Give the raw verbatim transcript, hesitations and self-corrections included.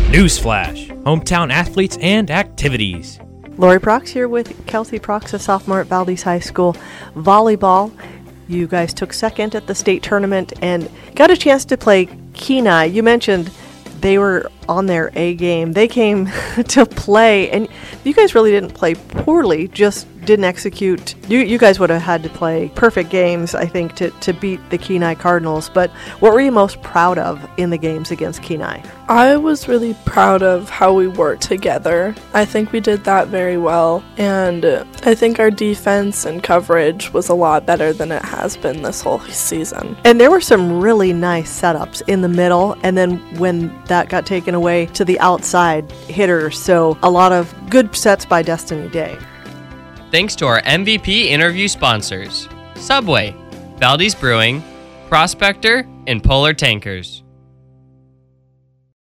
Newsflash, hometown athletes and activities. Lori Prox here with Kelsey Prox, a sophomore at Valdez High School. Volleyball, you guys took second at the state tournament and got a chance to play Kenai. You mentioned they were on their A game. They came to play, and you guys really didn't play poorly, just didn't execute. You you guys would have had to play perfect games, I think, to, to beat the Kenai Cardinals. But what were you most proud of in the games against Kenai? I was really proud of how we worked together. I think we did that very well, and I think our defense and coverage was a lot better than it has been this whole season. And there were some really nice setups in the middle, and then when that got taken away to the outside hitters, so a lot of good sets by Destiny Day. Thanks to our M V P interview sponsors, Subway, Valdez Brewing, Prospector, and Polar Tankers.